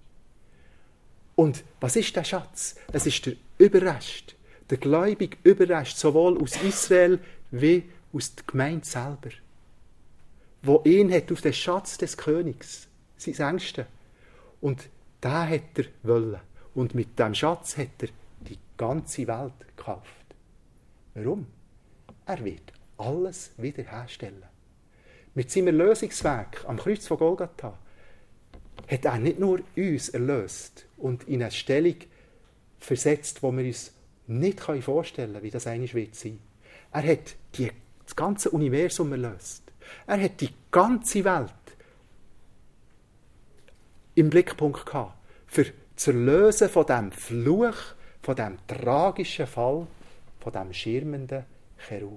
Und was ist der Schatz? Es ist der Überrest. Der gläubige Überrest, sowohl aus Israel wie aus der Gemeinde selber. Wo ihn hat auf den Schatz des Königs, sein Ängsten. Und da hat er wollen. Und mit dem Schatz hat er die ganze Welt gekauft. Warum? Er wird alles wiederherstellen. Mit seinem Erlösungswerk am Kreuz von Golgatha hat er nicht nur uns erlöst und in eine Stellung versetzt, wo wir uns nicht vorstellen können, wie das eigentlich wird sein. Er hat die, das ganze Universum erlöst. Er hat die ganze Welt im Blickpunkt gehabt, für zu erlösen von dem Fluch, von dem tragischen Fall, von dem schirmenden Cherub.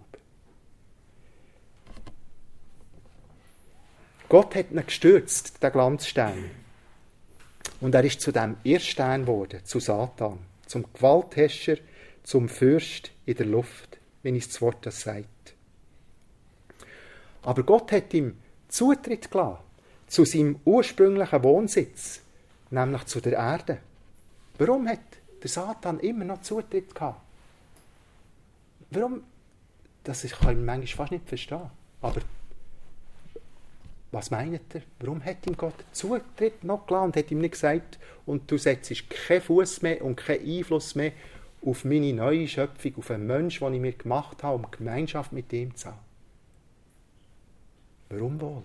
Gott hat ihn gestürzt, den Glanzstern. Und er ist zu dem Irrstern geworden, zu Satan, zum Gewaltherrscher, zum Fürst in der Luft, wenn es das Wort das sagt. Aber Gott hat ihm Zutritt gelassen zu seinem ursprünglichen Wohnsitz, nämlich zu der Erde. Warum hat der Satan immer noch Zutritt gehabt? Warum? Das kann ich manchmal fast nicht verstehen. Aber was meint er? Warum hat ihm Gott Zutritt noch gelassen und hat ihm nicht gesagt, und du setzt keinen Fuß mehr und keinen Einfluss mehr auf meine neue Schöpfung, auf einen Menschen, den ich mir gemacht habe, um Gemeinschaft mit ihm zu haben? Warum wohl?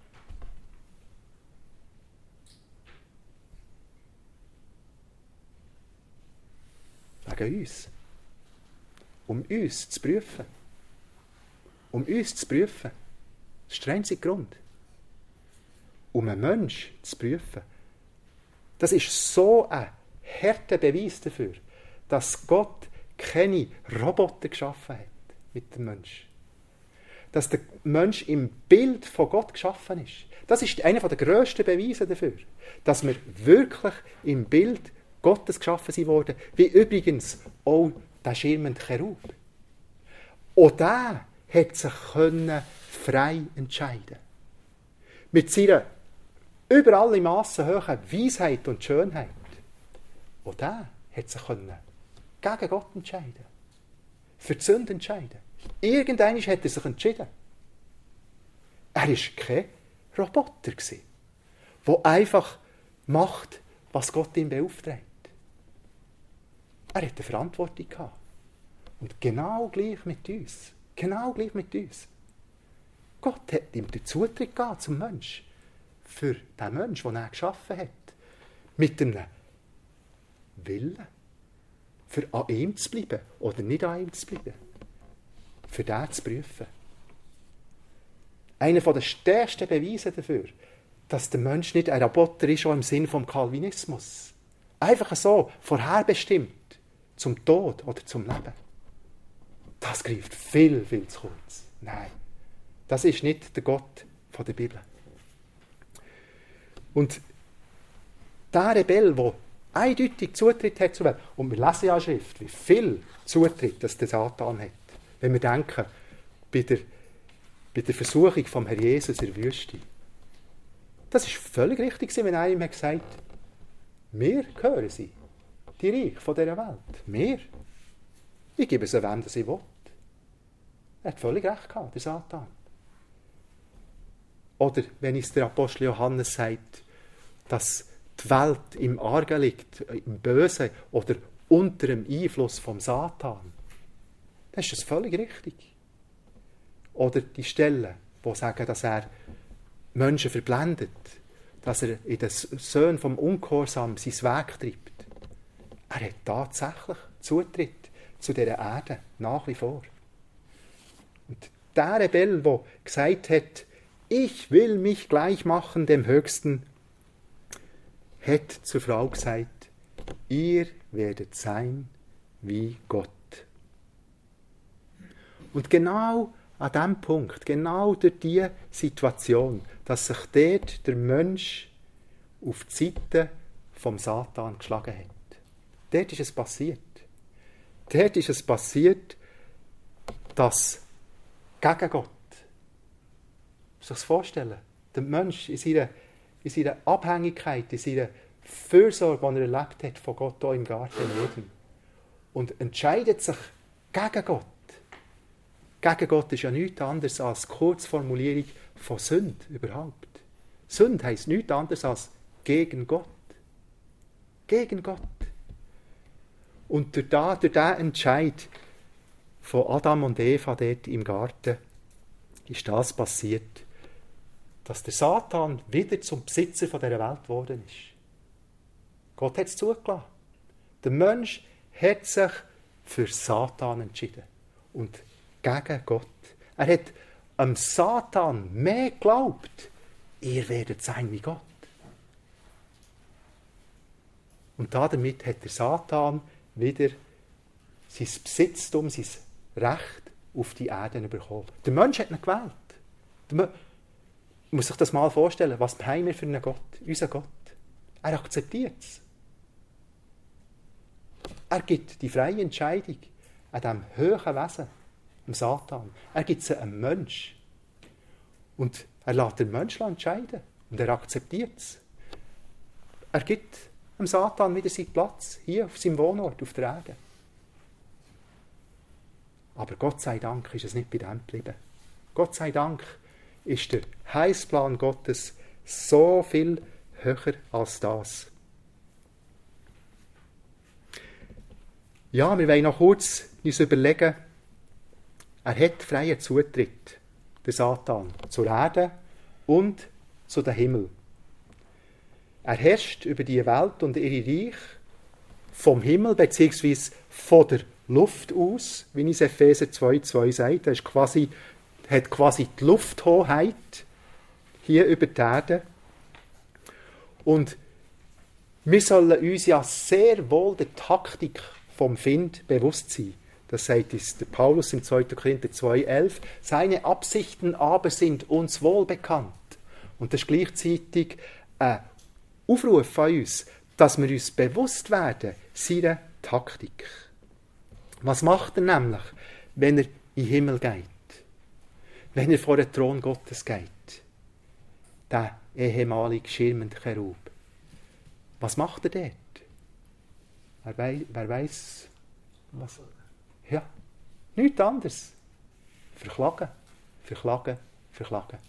Wegen uns. Um uns zu prüfen. Um uns zu prüfen. Das ist der einzige Grund. Um einen Menschen zu prüfen. Das ist so ein harter Beweis dafür, dass Gott keine Roboter geschaffen hat mit dem Menschen. Dass der Mensch im Bild von Gott geschaffen ist. Das ist einer der grössten Beweise dafür, dass wir wirklich im Bild Gottes geschaffen sind worden, wie übrigens auch der schirmende Cherub. Auch der hat sich können frei entscheiden. Mit seiner überall im Massen hohen Weisheit und Schönheit. Auch der hat sich können gegen Gott entscheiden. Für die Sünde entscheiden. Irgendwann hat er sich entschieden. Er war kein Roboter, der einfach macht, was Gott ihm beauftragt. Er hatte eine Verantwortung gehabt. Und genau gleich mit uns. Genau gleich mit uns. Gott hat ihm den Zutritt gegeben zum Menschen. Für den Menschen, den er geschaffen hat. Mit einem Willen. Für an ihm zu bleiben oder nicht an ihm zu bleiben. Für den zu prüfen. Einer der stärksten Beweise dafür, dass der Mensch nicht ein Roboter ist, auch im Sinn vom Calvinismus. Einfach so, vorherbestimmt, zum Tod oder zum Leben. Das greift viel, viel zu kurz. Nein, das ist nicht der Gott von der Bibel. Und der Rebell, der eindeutig Zutritt hat zu Welt, und wir lesen ja in der Schrift, wie viel Zutritt das der Satan hat. Wenn wir denken, bei der, bei der Versuchung vom Herrn Jesus in der Wüste. Das ist völlig richtig, wenn einer ihm gesagt hat, wir gehören sie, die Reich von dieser Welt. Wir. Ich gebe es wem, das ich will. Er hat völlig recht gehabt, der Satan. Oder wenn es der Apostel Johannes sagt, dass die Welt im Argen liegt, im Bösen oder unter dem Einfluss vom Satan, dann ist das völlig richtig. Oder die Stellen, die sagen, dass er Menschen verblendet, dass er in den Söhnen vom Ungehorsam sein Weg treibt. Er hat tatsächlich Zutritt zu dieser Erde, nach wie vor. Und der Rebell, der gesagt hat, ich will mich gleich machen dem Höchsten, hat zur Frau gesagt, ihr werdet sein wie Gott. Und genau an diesem Punkt, genau durch diese Situation, dass sich dort der Mensch auf die Seite vom Satan geschlagen hat. Dort ist es passiert. Dort ist es passiert, dass gegen Gott, muss sich das vorstellen, der Mensch in seiner, in seiner Abhängigkeit, in seiner Fürsorge, die er erlebt hat von Gott hier im Garten Eden, und entscheidet sich gegen Gott. Gegen Gott ist ja nichts anderes als Kurzformulierung von Sünde überhaupt. Sünde heisst nichts anderes als gegen Gott. Gegen Gott. Und durch diesen durch den Entscheid von Adam und Eva dort im Garten ist das passiert, dass der Satan wieder zum Besitzer von dieser Welt geworden ist. Gott hat es zugelassen. Der Mensch hat sich für Satan entschieden. Und gegen Gott. Er hat am Satan mehr geglaubt, ihr werdet sein wie Gott. Und damit hat der Satan wieder sein Besitztum, sein Recht auf die Erde bekommen. Der Mensch hat ihn gewählt. Man muss sich das mal vorstellen, was haben wir für einen Gott? Unser Gott. Er akzeptiert es. Er gibt die freie Entscheidung an diesem höheren Wesen, dem Satan. Er gibt es einem Mensch. Und er lässt den Menschen entscheiden, Und er akzeptiert es. Er gibt dem Satan wieder seinen Platz, hier auf seinem Wohnort, auf der Erde. Aber Gott sei Dank ist es nicht bei dem geblieben. Gott sei Dank ist der Heilsplan Gottes so viel höher als das. Ja, wir wollen noch kurz uns überlegen, er hat freien Zutritt, der Satan, zur Erde und zu den Himmel. Er herrscht über die Welt und ihre Reich vom Himmel bzw. von der Luft aus, wie es Epheser zwei zwei sagt. Er ist quasi, hat quasi die Lufthoheit hier über die Erde. Und wir sollen uns ja sehr wohl der Taktik vom Find bewusst sein. Das sagt uns der Paulus im zweiten Korinther zwei elf. Seine Absichten aber sind uns wohl bekannt. Und das ist gleichzeitig ein Aufruf an uns, dass wir uns bewusst werden seiner Taktik. Was macht er nämlich, wenn er in den Himmel geht? Wenn er vor den Thron Gottes geht? Der ehemalige schirmende Cherub. Was macht er dort? Wer weiss, wer weiss was? Ja, nichts anderes. Verklagen, verklagen, verklagen.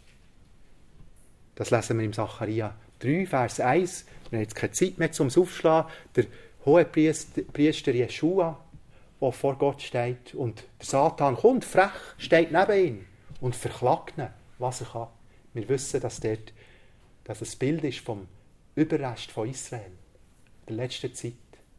Das lesen wir im Sacharja drei, Vers eins. Wir haben jetzt keine Zeit mehr, um es aufzuschlagen. Der Hohepriester Jeschua, der vor Gott steht, und der Satan kommt frech, steht neben ihm und verklagt ihn, was er kann. Wir wissen, dass dort dass es ein Bild ist vom Überrest von Israel, der letzten Zeit.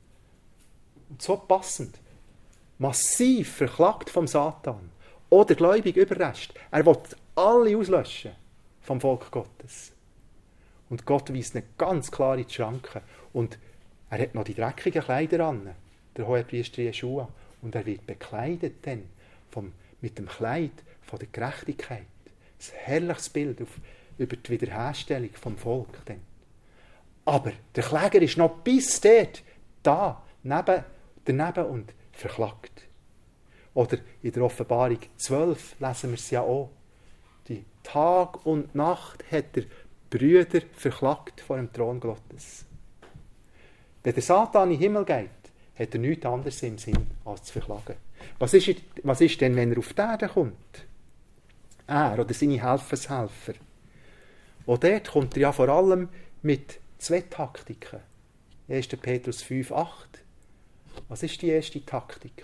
Und so passend, massiv verklagt vom Satan, oder gläubig Überrest. Er will alle auslöschen vom Volk Gottes. Und Gott weist ihn ganz klar in die Schranken. Und er hat noch die dreckigen Kleider an, der Hohepriester Jeschua. Und er wird bekleidet dann vom, mit dem Kleid von der Gerechtigkeit. Ein herrliches Bild auf, über die Wiederherstellung vom Volk. Dann. Aber der Kläger ist noch bis dort da, neben, daneben und verklagt. Oder in der Offenbarung zwölf lesen wir es ja auch. Die Tag und Nacht hat der Brüder verklagt vor dem Thron Gottes. Wenn der Satan in den Himmel geht, hat er nichts anderes im Sinn, als zu verklagen. Was ist, was ist denn, wenn er auf die Erde kommt? Er oder seine Helfershelfer. Und dort kommt er ja vor allem mit zwei Taktiken. erster Petrus fünf acht. Was ist die erste Taktik?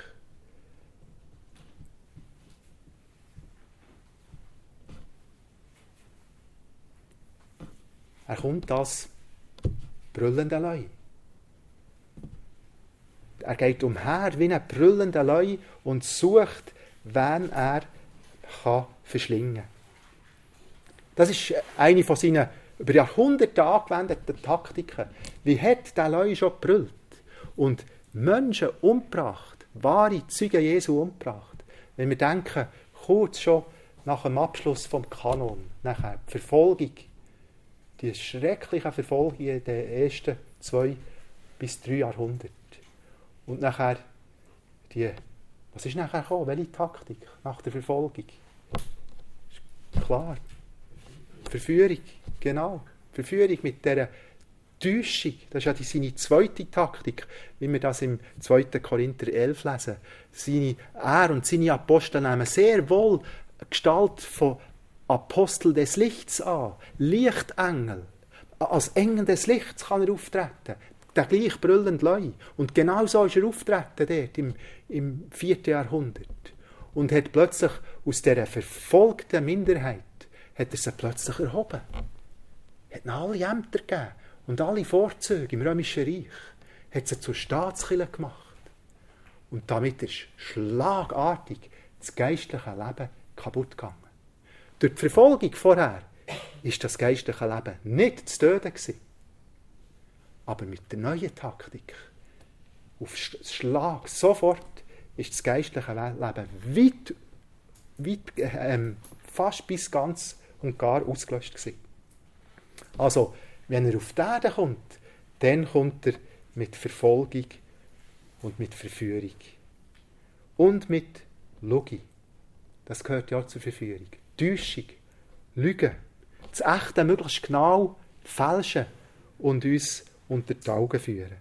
Er kommt als brüllender Leu. Er geht umher wie ein brüllender Leu und sucht, wen er kann verschlingen kann. Das ist eine von seinen über Jahrhunderte angewendeten Taktiken. Wie hat der Leu schon gebrüllt und Menschen umgebracht, wahre Zeugen Jesu umgebracht. Wenn wir denken, kurz schon nach dem Abschluss vom Kanon, nachher die Verfolgung, die schreckliche Verfolgung in den ersten zwei bis drei Jahrhunderten. Und nachher die, was ist nachher gekommen? Welche Taktik nach der Verfolgung? Klar. Verführung, genau. Verführung mit dieser Täuschung. Das ist ja die, seine zweite Taktik, wie wir das im zweiten Korinther elf lesen. Seine, er und seine Apostel nehmen sehr wohl Gestalt von Apostel des Lichts an. Lichtengel. Als Engel des Lichts kann er auftreten. Der gleich brüllende Leu. Und genau so ist er auftreten dort im, im vierten Jahrhundert. Und hat plötzlich aus dieser verfolgten Minderheit hat er sie plötzlich erhoben. Hat ihnen alle Ämter gegeben und alle Vorzüge im Römischen Reich. Hat sie zur Staatskirche gemacht. Und damit ist schlagartig das geistliche Leben kaputt gegangen. Durch die Verfolgung vorher ist das geistliche Leben nicht zu töten gewesen. Aber mit der neuen Taktik, auf Schlag, sofort, ist das geistliche Leben weit, weit ähm, fast bis ganz und gar ausgelöscht gewesen. Also, wenn er auf die Erde kommt, dann kommt er mit Verfolgung und mit Verführung. Und mit Lüge. Das gehört ja zur Verführung. Täuschung, Lügen, das Echte möglichst genau fälschen und uns unter die Augen führen.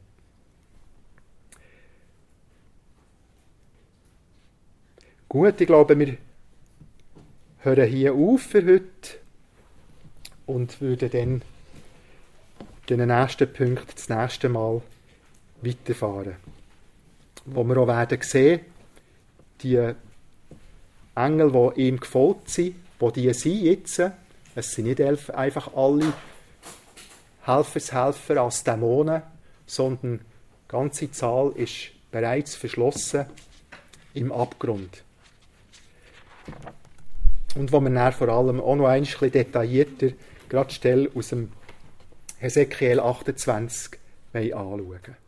Gut, ich glaube, wir hören hier auf für heute und würden dann den nächsten Punkt das nächste Mal weiterfahren. Wo wir auch werden sehen, die Engel, die ihm gefolgt sind, wo die sind jetzt, es sind nicht elf, einfach alle Helfershelfer als Dämonen, sondern die ganze Zahl ist bereits verschlossen im Abgrund. Und wo wir dann vor allem auch noch ein bisschen detaillierter gerade Stelle aus dem Hesekiel achtundzwanzig anschauen.